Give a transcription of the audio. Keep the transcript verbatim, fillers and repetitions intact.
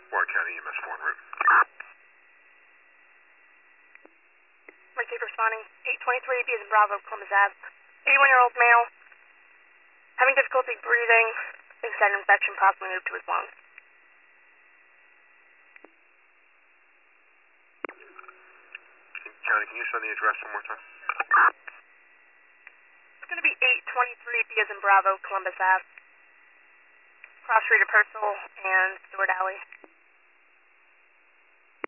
Warren County E M S four en route. Receive responding. eight twenty-three, B as in Bravo, Columbus Ave. eighty-one-year-old male. Having difficulty breathing. Thinks that an infection possibly moved to his lungs. County, can you send the address one more time? It's going to be eight twenty-three, B as in Bravo, Columbus Ave. Cross Street of Purcell and Stewart Alley.